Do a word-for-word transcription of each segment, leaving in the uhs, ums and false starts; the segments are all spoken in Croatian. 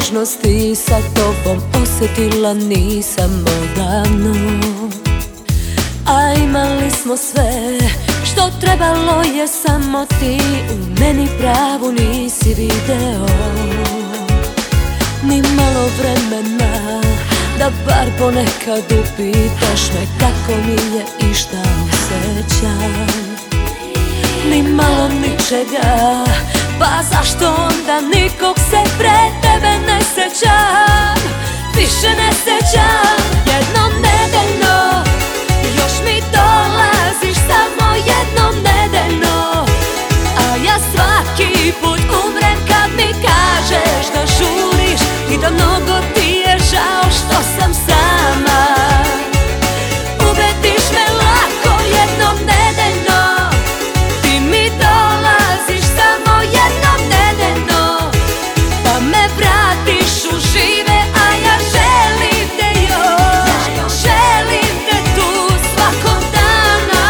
nježnosti sa tobom osjetila nisam odavno. A imali smo sve što trebalo je, samo ti u meni pravu nisi video. Ni malo vremena da bar ponekad upitaš me kako mi je i šta osjećam. Ni malo ničega, pa zašto onda nikog se pred tebe ne sjećam? Više ne sjećam. Jednom nedeljno još mi dolaziš, samo jednom nedeljno, a ja svaki put umrem kad mi kažeš da žuriš i da mnogo ti je žao što sam sama. Ubediš me lako jednom nedeljno, ti mi dolaziš samo jednom nedeljno, pa me vratiš u žive, a ja želim te još, želim te tu svakog dana.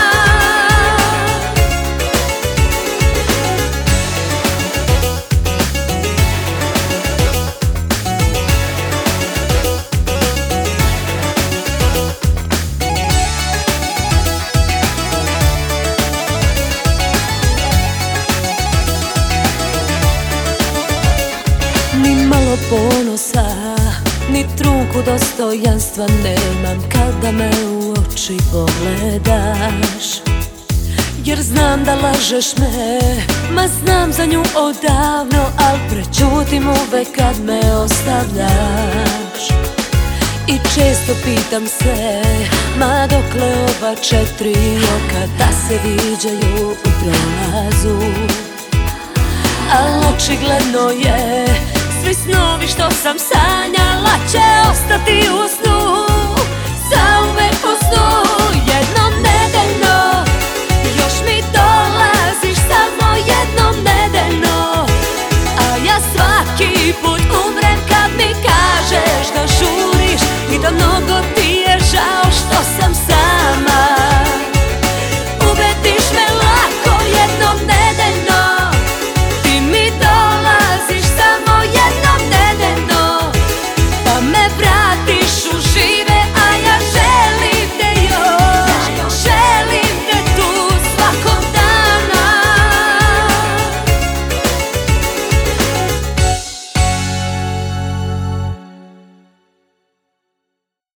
Ni malo ponosa, ni trunku dostojanstva nemam kada me u oči pogledaš. Jer znam da lažeš me, ma znam za nju odavno, al prećutim uvek kad me ostavljaš. I često pitam se, ma dokle ova četiri oka da se viđaju u prolazu. Al očigledno je, svi snovi što sam sanjala će ostati u snu.